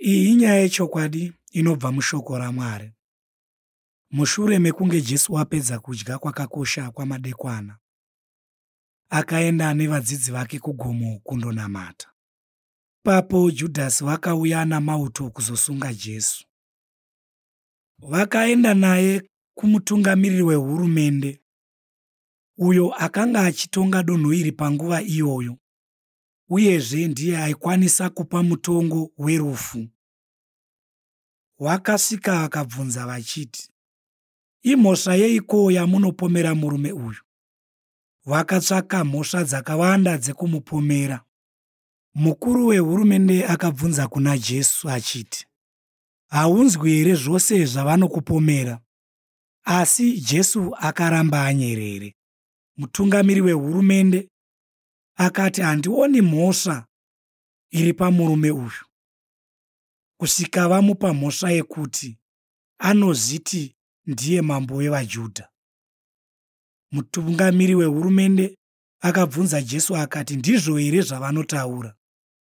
Iyi inyaya yechokwadi inobva mushoko raMwari. Mushure mekunge Jesu apedza kudya kwakakosha kwamadekwana, akaenda nevadzidzi vake kugomo kundonamata. Ipapo Judhasi vakauya namauto kuzosunga Jesu. Vakaenda naye kumutungamiriri wehurumende, uyo akanga achitonga donho iri panguva iyoyo, uyezve ndiye aikwanisa kupa mutongo werufu. Vakasvika vakabvunza vachiti, imhosva yeiko yamunopomera murume uyu? Vakatsvaka mhosva dzakawanda dzekumupomera. Mukuru wehurumende akabvunza kuna Jesu achiti, haunzwi here zvose zvavanokupomera? Asi Jesu akaramba anyerere. Mutungamiri wehurumende akati, handioni mhosva iri pamurume uyu, kusvika vamupa mhosva yekuti anozviti ndiye mambo wevaJudha. Mutungamiri wehurumende akabvunza Jesu akati, ndizvo here zvavanotaura?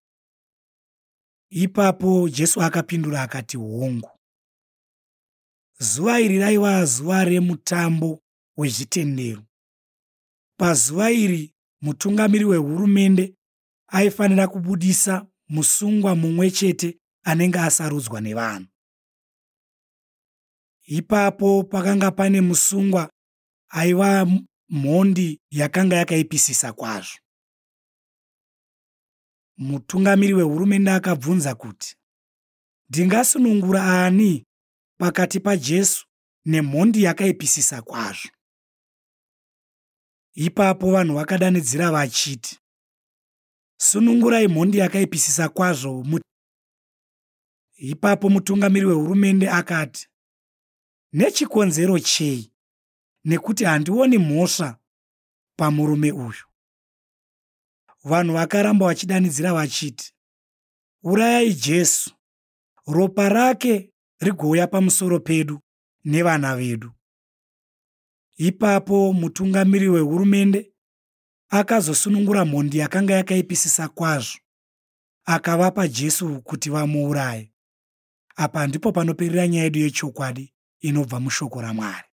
Ipapo Jesu akapindura akati, hongu. Zuva iri raiva zuva remutambo wezvitendero. Pazuva iri mutungamiri wehurumende aifanira kubudisa musungwa mumwe chete anenge asarudzwa nevanhu. Ipapo pakanga pane musungwa aiva mhondi yakanga yakaipisisa kwazvo. Mutungamiri wehurumende akabvunza kuti, ndingasunungura ani pakati paJesu nemhondi yakaipisisa kwazvo? Ipapo vanhu vakadanidzira vachiti, sunungurai mhondi yakaipisisa kwazvo. Ipapo mutungamiri wehurumende akati, nechikonzero chei? Nekuti handioni mhosva pamurume uyu. Vanhu vakaramba vachidanidzira vachiti, urayai Jesu, ropa rake rigouya pamusoro pedu nevana vedu. Ipapo mutungamiri wehurumende akazosunungura mhondi yakanga yakaipisisa kwazvo, akavapa Jesu kuti vamuuraye. Apa ndipo panoperera nyaya yedu yechokwadi inobva mushoko raMwari.